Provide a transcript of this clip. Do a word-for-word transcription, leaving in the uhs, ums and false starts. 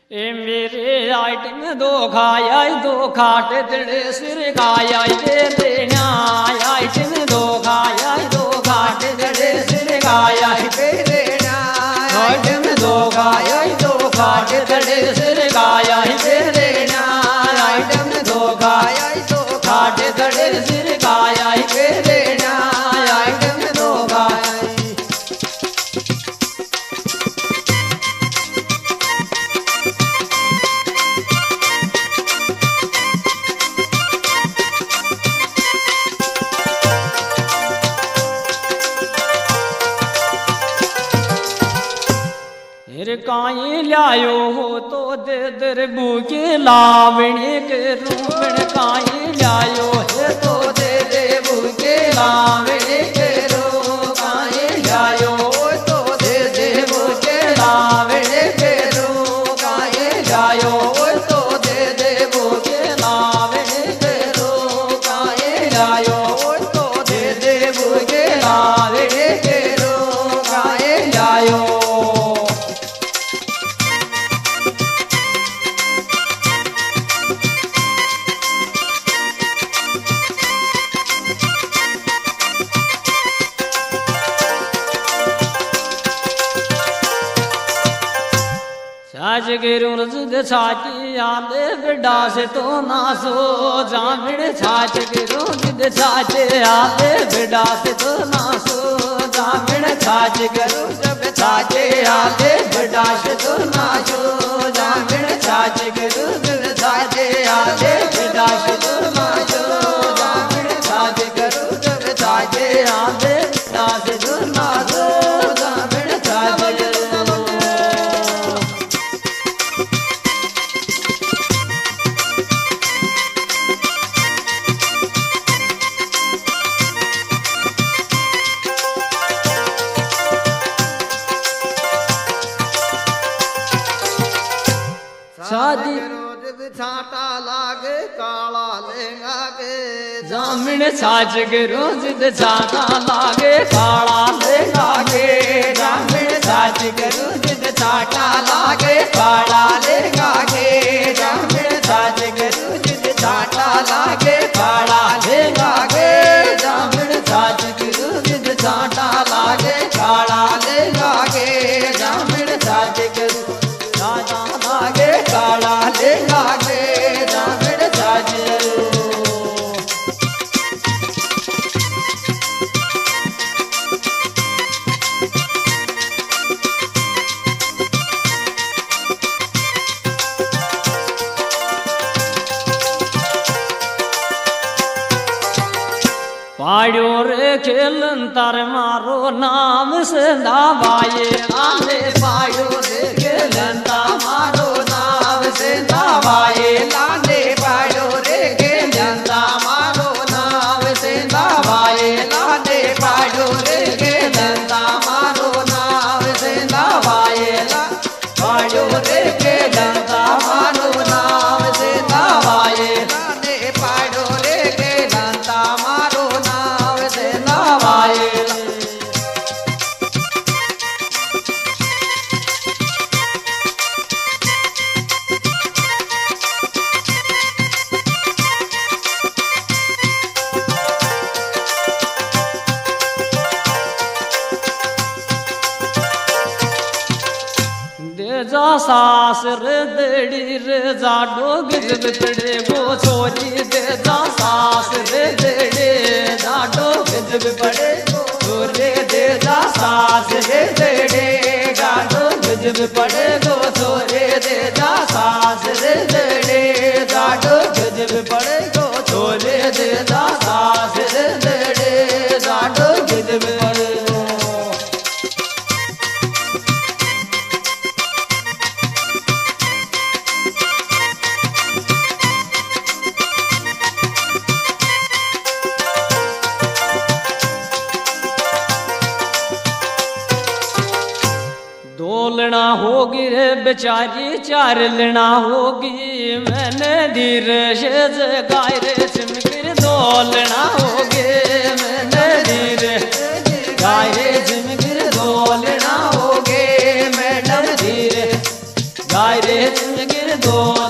ए मेरे आइटम दो खाया दो खाटे तेरे सिर खाया दे देना आइटम दो खाया दो खाटे तेरे सिर खाया दे देना आइटम दो खाया दो खाटे तेरे सिर खाया दे देना आइटम दो खाया दो खाटे तेरे सिर खाया दे देना आइटम दो खाया काई लायो हो तो दे दर भूखे लावणे के रूपण काई लायो है तो दे दे भूखे लावणे के रो काई लायो तो दे दे भूखे लावणे के रो काई लायो तो दे दे भूखे लावणे के रो काई लायो तो दे दे भूखे लावणे के रो काई लायो साज गिरू रजुद छाची आंदे बिड़ा से तो ना सो जामिण छाच गिरू जिद छाचे आंदे बिड़ा से तो ना सो जामिण छाच गिरू जब छाचे आंदे बिड़ा से तो ना सो जामिण छाच गिरू जिद छाचे आंदे बिड़ा से तो ना सो जामिण छाच गिरू जब छाचे आंदे बिड़ा से तो ना सो जामिण छाच गिरू शादी छाटा लागे काला लेगा के जामिन छाछ के रोज छाटा लागे काला लेगा के जामिन छाछ के रोज छाटा लागे काला लेगा के जामिन छाछ के रोज छाटा लागे काला लेगा के जामिन छाछ के रोज छाटा लागे काला लेगा के जामिन छाछ के छाटा लागे काला लेगा के जामिन छाछ पाड़ो रे खेलन तार मारो नाम से दावाए लाले पाड़ो रे खेलन तार मारो नाम से दावाए लाले पाड़ो रे खेलन तार मारो नाम से दावाए लाले पाड़ो रे खेलन तार मारो नाम से दावाए पाड़ो रे खेलन तार मारो नाम से दावाए लाले पाड़ो रे खेलन तार मारो जा सास रे देड़ी रे जाडो गिज बितड़े गो छोरी दे जा सास रे देड़े जाडो गिज बिपड़े गो छोरे दे जा सास रे देड़े जाडो गिज बिपड़े गो छोरे दे जा सास रे देड़े जाडो गिज बिपड़े गो छोरे दे जा सास रे देड़े जाडो गिज बिपड़े लना होगी रे बेचारी चार लना होगी मैंने धीर से जगाए रे सिमकिर दो लना होगी मैंने धीर गाय रे सिमकिर दो लना होगी मैडम धीर गाय रे सोच